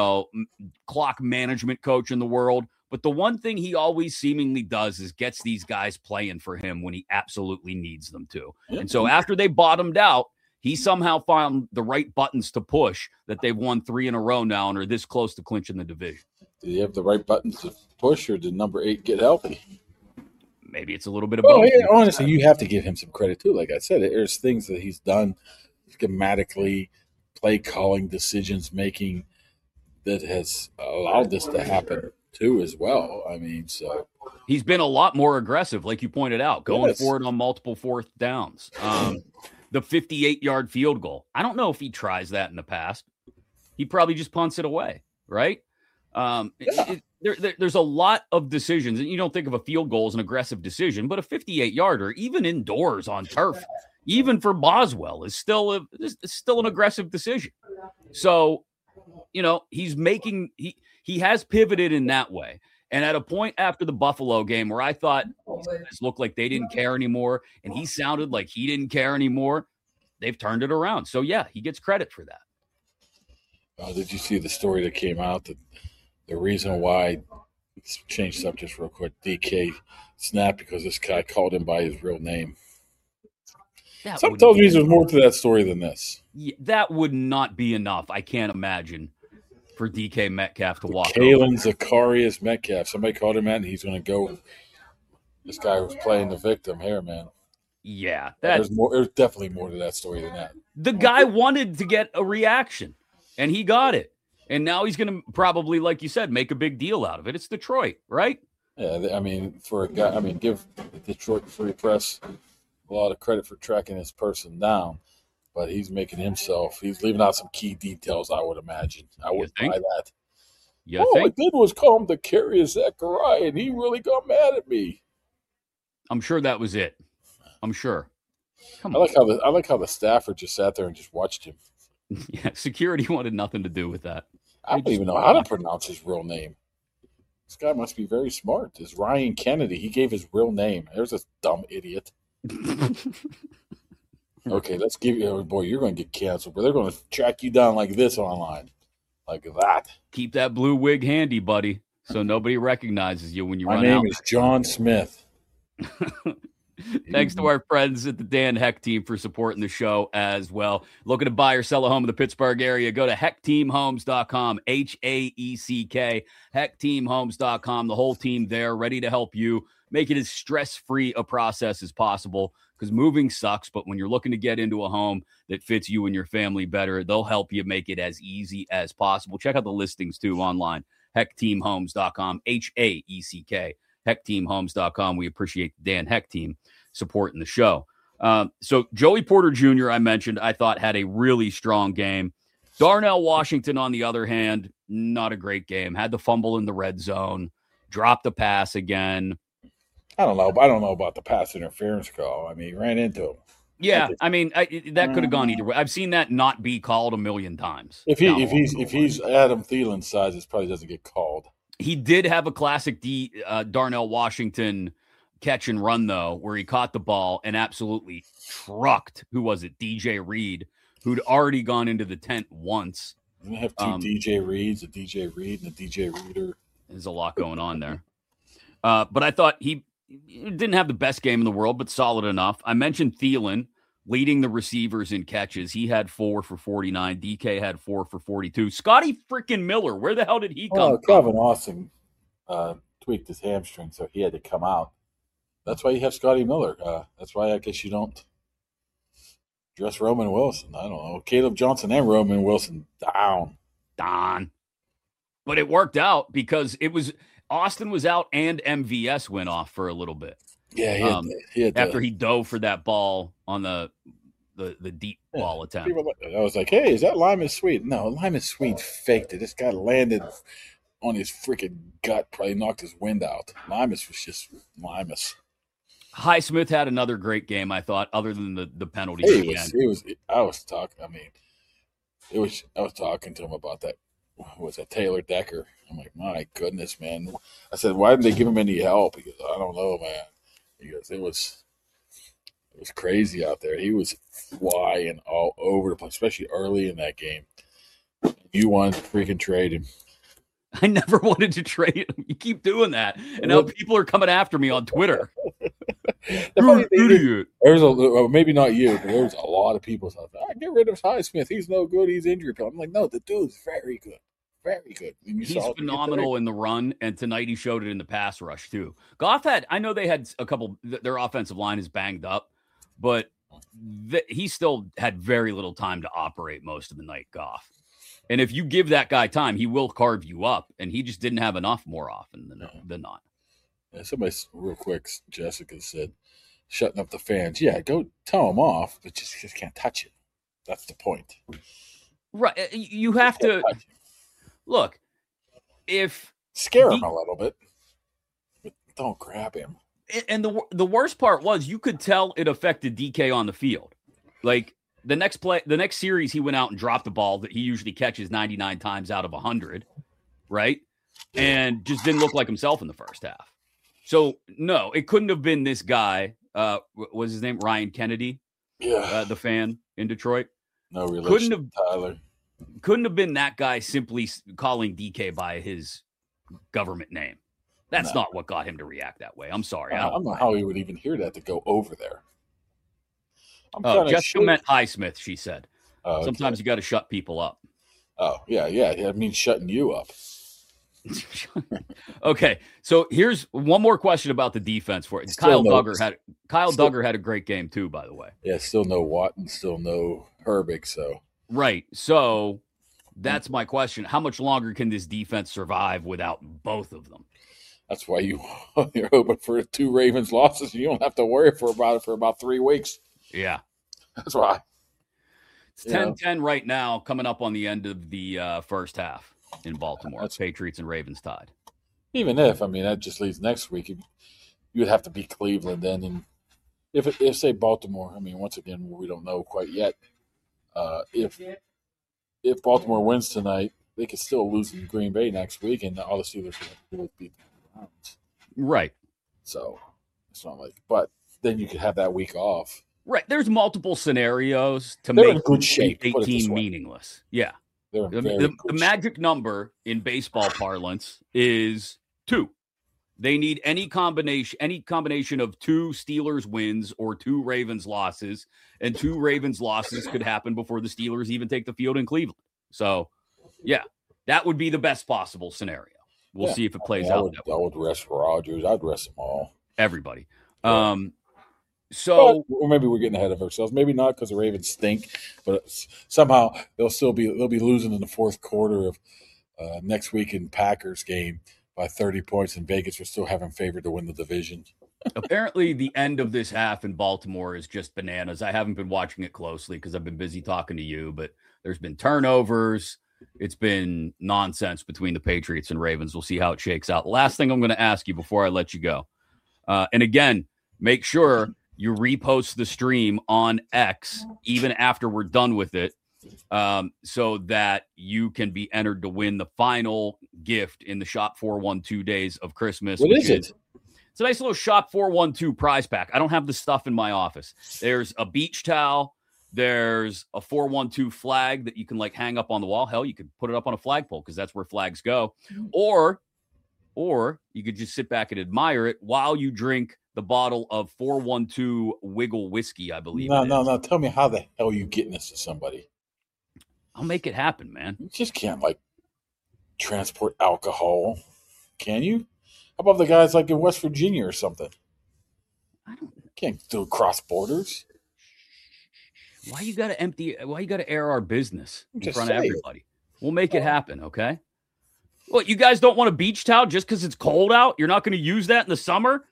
clock management coach in the world, but the one thing he always seemingly does is gets these guys playing for him when he absolutely needs them to. And so after they bottomed out, he somehow found the right buttons to push that they've won 3 in a row now and are this close to clinching the division. Did he have the right buttons to push, or did number 8 get healthy? Maybe it's a little bit of both. Yeah, honestly, you have to give him some credit too. Like I said, there's things that he's done schematically, play calling, decisions making that has allowed this to happen. too as well. I mean, so he's been a lot more aggressive, like you pointed out, going Yes. for it on multiple fourth downs. The 58-yard field goal. I don't know if he tries that in the past. He probably just punts it away, right? There's a lot of decisions, and you don't think of a field goal as an aggressive decision, but a 58-yarder, even indoors on turf, even for Boswell, is still an aggressive decision. So, he has pivoted in that way. And at a point after the Buffalo game where I thought these guys looked like they didn't care anymore, and he sounded like he didn't care anymore, they've turned it around. So, yeah, he gets credit for that. Did you see the story that came out that the reason why, change subjects real quick, DK snapped because this guy called him by his real name? Something tells me there's more to that story than this. Yeah, that would not be enough. I can't imagine for DK Metcalf to walk Kalen Zacharias Metcalf. Somebody called him out, and he's going to go. This guy was playing the victim here, man. Yeah. There's definitely more to that story than that. The guy wanted to get a reaction, and he got it. And now he's going to probably, like you said, make a big deal out of it. It's Detroit, right? Yeah, I mean, for a guy, give the Detroit Free Press a lot of credit for tracking this person down. But he's leaving out some key details, I would imagine. I would buy that. I did was call him the Curious Zachariah, and he really got mad at me. I'm sure that was it. I'm sure. I like how the staffer just sat there and just watched him. Yeah, security wanted nothing to do with that. I don't even know how to pronounce his real name. This guy must be very smart. It's Ryan Kennedy. He gave his real name. There's this dumb idiot. Okay, let's give you, boy, you're going to get canceled, but they're going to track you down like this online. Like that. Keep that blue wig handy, buddy, so nobody recognizes you when you run out. My name is John Smith. Thanks to our friends at the Dan Heck team for supporting the show as well. Looking to buy or sell a home in the Pittsburgh area, go to heckteamhomes.com, HAECK, heckteamhomes.com. The whole team there ready to help you make it as stress-free a process as possible, because moving sucks, but when you're looking to get into a home that fits you and your family better, they'll help you make it as easy as possible. Check out the listings, too, online, heckteamhomes.com, HAECK, heckteamhomes.com. We appreciate the Dan Heck team supporting the show. So Joey Porter Jr., I mentioned, I thought had a really strong game. Darnell Washington, on the other hand, not a great game. Had the fumble in the red zone, dropped the pass again. I don't know about the pass interference call. I mean, he ran into him. Yeah, I mean, that could have gone either way. I've seen that not be called a million times. If he's Adam Thielen's size, it probably doesn't get called. He did have a classic Darnell Washington catch and run, though, where he caught the ball and absolutely trucked, who was it, DJ Reed, who'd already gone into the tent once. We have two DJ Reeds, a DJ Reed and a DJ Reader. There's a lot going on there. But I thought he didn't have the best game in the world, but solid enough. I mentioned Thielen leading the receivers in catches. He had 4 for 49. DK had 4 for 42. Scotty freaking Miller, where the hell did he come from? Calvin Austin tweaked his hamstring, so he had to come out. That's why you have Scotty Miller. That's why I guess you don't dress Roman Wilson. I don't know. Caleb Johnson and Roman Wilson down. But it worked out because Austin was out and MVS went off for a little bit. Yeah, he had after he dove for that ball on the deep ball attempt. I was like, hey, is that Lyman Sweet? No, Lyman Sweet faked it. This guy landed on his freaking gut, probably knocked his wind out. Limas was just Limas. Highsmith had another great game, I thought, other than the penalty. I was talking to him about that. Was that Taylor Decker? I'm like, my goodness, man. I said, why didn't they give him any help? He goes, I don't know, man. He goes, it was crazy out there. He was flying all over the place, especially early in that game. You wanted to freaking trade him. I never wanted to trade him. You keep doing that. And now people are coming after me on Twitter. You're an idiot. Maybe not you, but there's a lot of people out there. Get rid of Highsmith. He's no good. He's injury prone. I'm like, no, the dude's very good. Very good. He's phenomenal in the run, and tonight he showed it in the pass rush, too. Goff I know they had a couple, their offensive line is banged up, but he still had very little time to operate most of the night, Goff. And if you give that guy time, he will carve you up. And he just didn't have enough more often than not. Yeah, somebody real quick, Jessica said, shutting up the fans. Yeah, go tell them off, but just can't touch it. That's the point. Right. You have to look. If scare him a little bit, but don't grab him. And the worst part was you could tell it affected DK on the field. Like the next series, he went out and dropped the ball that he usually catches 99 times out of 100, right? And just didn't look like himself in the first half. So no, it couldn't have been this guy. Was his name Ryan Kennedy? Yeah, the fan in Detroit. No relation. Tyler. Couldn't have been that guy simply calling DK by his government name. That's not what got him to react that way. I'm sorry. I don't know how he would even hear that to go over there. Jessica meant Highsmith, she said. Sometimes you got to shut people up. Oh, yeah. It means shutting you up. Okay, so here's one more question about the defense for it. Kyle Duggar had a great game too, by the way. Yeah, still no Watson, still no Herbig, so right. So that's my question. How much longer can this defense survive without both of them? That's why you're hoping for 2 Ravens losses. You don't have to worry about it for about 3 weeks. Yeah. That's why. It's 10-10 right now, coming up on the end of the first half in Baltimore. It's Patriots and Ravens tied. Even if, that just leaves next week. You would have to beat Cleveland then. And if say Baltimore, once again, we don't know quite yet. If Baltimore wins tonight, they could still lose in Green Bay next week, and all the Steelers will beat the Browns. Right. So it's not like, but then you could have that week off. Right. There's multiple scenarios to They're make in good shape, a team meaningless. Yeah. The magic number in baseball parlance is 2. They need any combination of 2 Steelers wins or 2 Ravens losses, and 2 Ravens losses could happen before the Steelers even take the field in Cleveland. So, yeah, that would be the best possible scenario. We'll see if it plays out. I would rest Rodgers. I'd rest them all. Everybody. Or maybe we're getting ahead of ourselves. Maybe not because the Ravens stink, but somehow they'll be losing in the fourth quarter of next week in Packers game by 30 points, and Vegas are still having favored to win the division. Apparently, the end of this half in Baltimore is just bananas. I haven't been watching it closely because I've been busy talking to you, but there's been turnovers. It's been nonsense between the Patriots and Ravens. We'll see how it shakes out. Last thing I'm going to ask you before I let you go. And again, make sure you repost the stream on X even after we're done with it, so that you can be entered to win the final gift in the Shop 412 days of Christmas. What is it? It's a nice little Shop 412 prize pack. I don't have the stuff in my office. There's a beach towel. There's a 412 flag that you can hang up on the wall. Hell, you could put it up on a flagpole because that's where flags go. Or you could just sit back and admire it while you drink the bottle of 412 Wiggle whiskey, I believe. No. Tell me how the hell you getting this to somebody. I'll make it happen, man. You just can't transport alcohol, can you? How about the guys in West Virginia or something? Can't do cross borders. Why you gotta air our business in front of everybody? We'll make it happen, okay? Well, you guys don't want a beach towel just because it's cold out? You're not going to use that in the summer?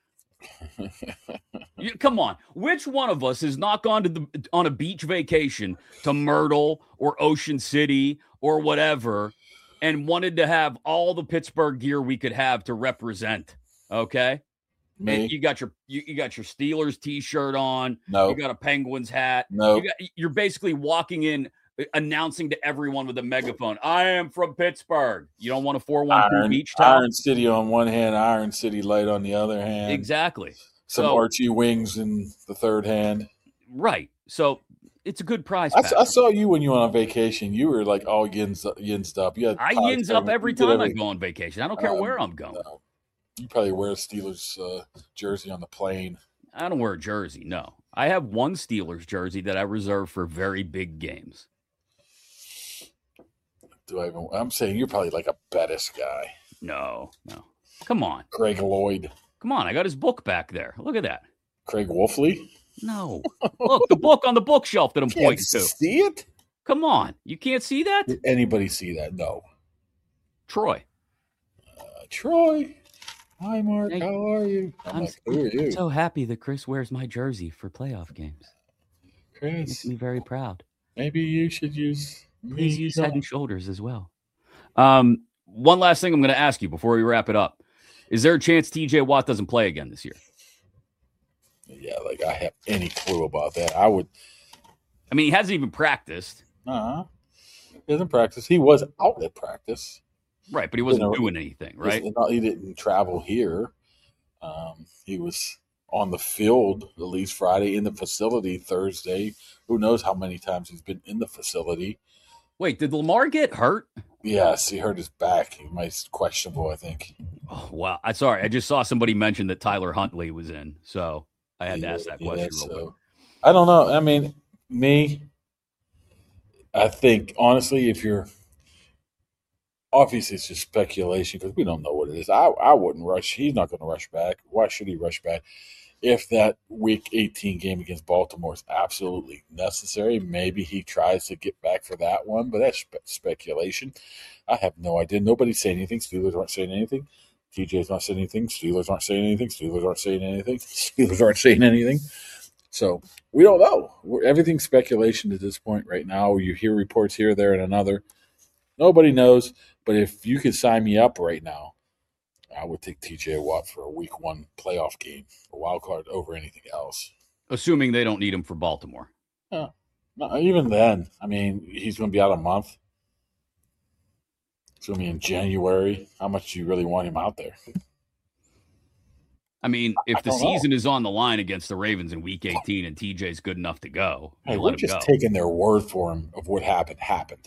Come on. Which one of us has not gone on a beach vacation to Myrtle or Ocean City or whatever and wanted to have all the Pittsburgh gear we could have to represent? Okay. Me. You got your Steelers t-shirt on. No. You got a Penguins hat. No. You're basically walking in announcing to everyone with a megaphone, I am from Pittsburgh. You don't want a 412 beach towel? Iron City on one hand, Iron City Light on the other hand. Exactly. Some Archie wings in the third hand. Right. So it's a good prize. I saw you when you went on vacation. You were all yinsed up. I yins up every time I go on vacation. I don't care where I'm going. No. You probably wear a Steelers jersey on the plane. I don't wear a jersey, no. I have one Steelers jersey that I reserve for very big games. I'm saying you're probably a Bettis guy. No. Come on. Craig Lloyd. Come on, I got his book back there. Look at that. Craig Wolfley? No. Look, the book on the bookshelf that I'm pointing to. See it? Come on. You can't see that? Did anybody see that? No. Troy. Troy. Hi, Mark. How are you? I'm who are you? so happy that Chris wears my jersey for playoff games. Chris. It makes me very proud. Maybe you should use Please use Head and Shoulders as well. One last thing I'm going to ask you before we wrap it up. Is there a chance TJ Watt doesn't play again this year? Yeah, like I have any clue about that. He hasn't even practiced. He hasn't practiced. He was out at practice. Right, but he wasn't doing anything, right? He didn't travel here. He was on the field at least Friday, in the facility Thursday. Who knows how many times he's been in the facility. Wait, did Lamar get hurt? Yes, he hurt his back. He might be questionable, I think. Oh, wow. I'm sorry. I just saw somebody mention that Tyler Huntley was in, so I had to ask that question real quick. I don't know. I think, honestly, obviously it's just speculation because we don't know what it is. I wouldn't rush. He's not going to rush back. Why should he rush back? If that Week 18 game against Baltimore is absolutely necessary, maybe he tries to get back for that one, but that's speculation. I have no idea. Nobody's saying anything. Steelers aren't saying anything. TJ's not saying anything. Steelers aren't saying anything. Steelers aren't saying anything. Steelers aren't saying anything. So we don't know. Everything's speculation at this point right now. You hear reports here, there, and another. Nobody knows, but if you could sign me up right now, I would take TJ Watt for a Week 1 playoff game, a wild card over anything else. Assuming they don't need him for Baltimore. No, even then, he's going to be out a month. It's going to be in January. How much do you really want him out there? If the season is on the line against the Ravens in Week 18 and TJ's good enough to go, we're just taking their word for him of what happened.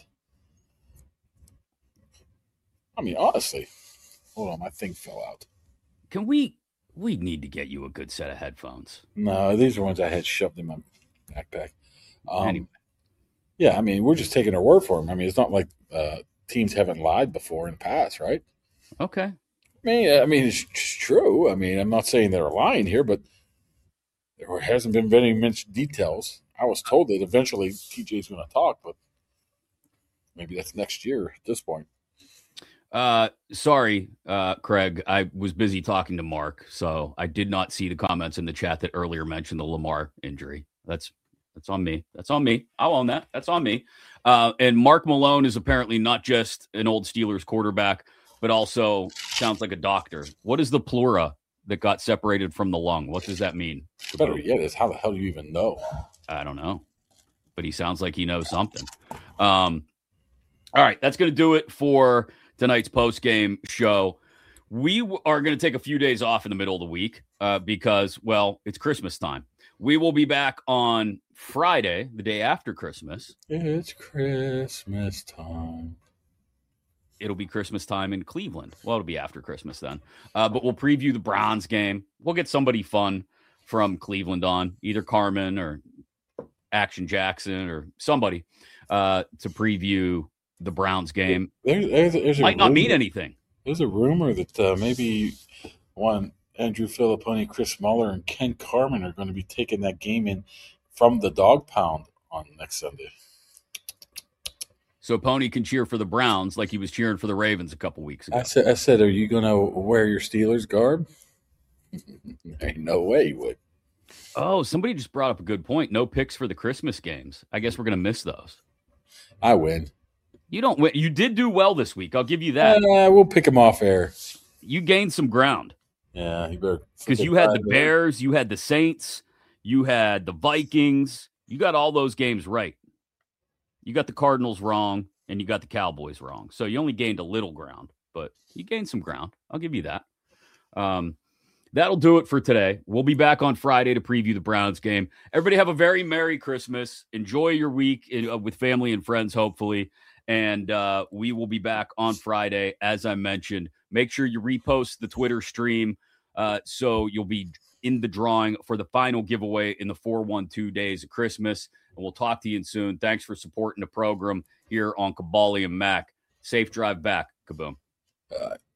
Honestly. Hold on, my thing fell out. Can we need to get you a good set of headphones. No, these are ones I had shoved in my backpack. Anyway. Yeah, we're just taking their word for them. It's not like teams haven't lied before in the past, right? Okay. It's true. I'm not saying they're lying here, but there hasn't been very much details. I was told that eventually TJ's going to talk, but maybe that's next year at this point. Sorry, Craig. I was busy talking to Mark, so I did not see the comments in the chat that earlier mentioned the Lamar injury. That's on me. I'll own that. That's on me. And Mark Malone is apparently not just an old Steelers quarterback, but also sounds like a doctor. What is the pleura that got separated from the lung? What does that mean? Better yet is, how the hell do you even know? I don't know, but he sounds like he knows something. All right, that's going to do it for tonight's post-game show. We are going to take a few days off in the middle of the week because, it's Christmas time. We will be back on Friday, the day after Christmas. It's Christmas time. It'll be Christmas time in Cleveland. Well, it'll be after Christmas then. But we'll preview the Browns game. We'll get somebody fun from Cleveland on, either Carmen or Action Jackson or somebody to preview the Browns game. There's might not mean anything. There's a rumor that maybe Andrew Filipponi, Chris Muller, and Ken Carmen are going to be taking that game in from the Dog Pound on next Sunday. So Pony can cheer for the Browns like he was cheering for the Ravens a couple weeks ago. I said, are you going to wear your Steelers garb? Ain't no way you would. Oh, somebody just brought up a good point. No picks for the Christmas games. I guess we're going to miss those. I win. You don't win. You did do well this week. I'll give you that. We'll pick them off air. You gained some ground. Yeah, you better. Because you had the Bears, you had the Saints, you had the Vikings. You got all those games right. You got the Cardinals wrong, and you got the Cowboys wrong. So you only gained a little ground, but you gained some ground. I'll give you that. That'll do it for today. We'll be back on Friday to preview the Browns game. Everybody have a very Merry Christmas. Enjoy your week with family and friends, hopefully. And we will be back on Friday, as I mentioned. Make sure you repost the Twitter stream so you'll be in the drawing for the final giveaway in the 412 days of Christmas. And we'll talk to you soon. Thanks for supporting the program here on Cabali and Mac. Safe drive back. Kaboom.